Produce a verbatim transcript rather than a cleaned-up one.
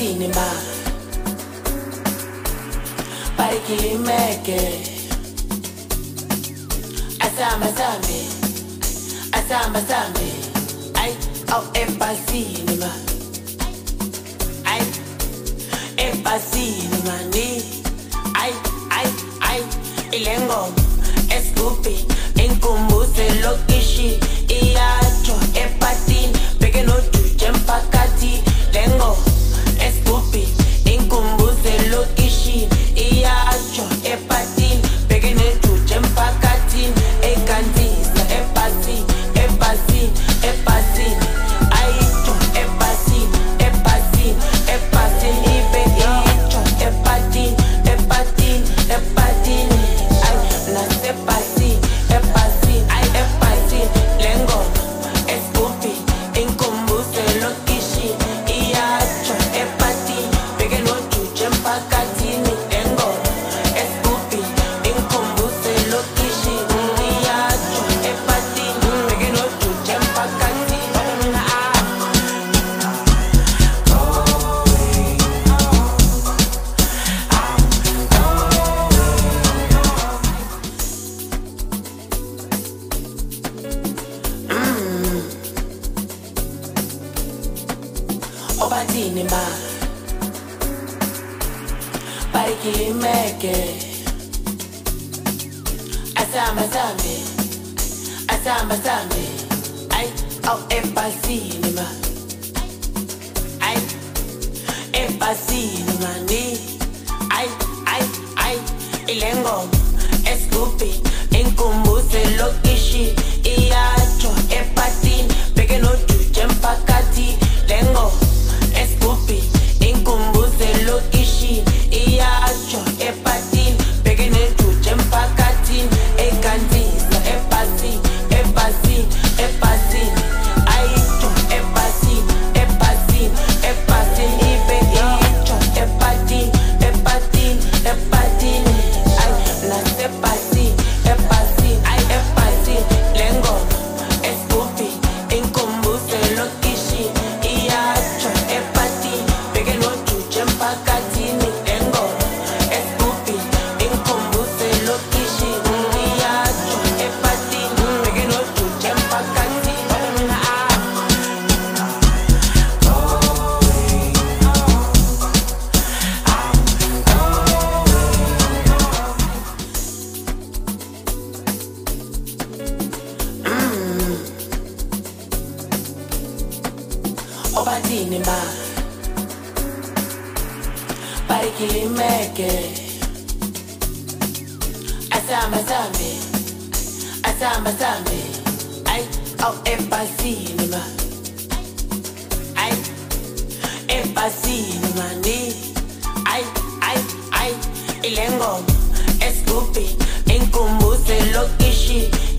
obathini ma barikilimeke asamba sambe asamba sambe ay au empasini ma ay empasini mani ay ay ay ilengo eskupi inkumbuse lokishi iyacho epatini beke no chuche mpakati lengo eskupi inkumbuse lokishi iyacho epatini beke no chuche mpakati ekanzisa epasini epasini epasini aicho epasini epasini epasini ibe icho epatini epatini epatini ay nasepasini epasini ay epasini lengo eskupi inkumbuse lokishi iyacho epatini beke no chuche mpakatini lengo eskupi inkumbuse lokishi iyacho epatini beke no chuche mpakatini obathini ma barikilimeke asamba sambe asamba sambe ay au empasini ma ay empasini mani ay ay ay ilengo eskupi inkumbuse lokishi iyacho epatini beke no chuche mpakati lengo eskupi inkumbuse lokishi iyacho epatini beke no chuche mpakati ekanzisa epasini epasini epasini aicho epasini epasini epasini ibe icho epatini epatini epatini ay nasepasini epasini ay epasini lengo eskupi inkumbuse lokishi iyacho epatini beke no chuche mpakatini lengo eskupi inkumbuse lokishi iyacho epatini beke no chuche mpakatini obathini ma barikilimeke asamba sambe asamba sambe ay au empasini ma ay empasini mani ay ay ay ilengo eskupi inkumbuse lokishi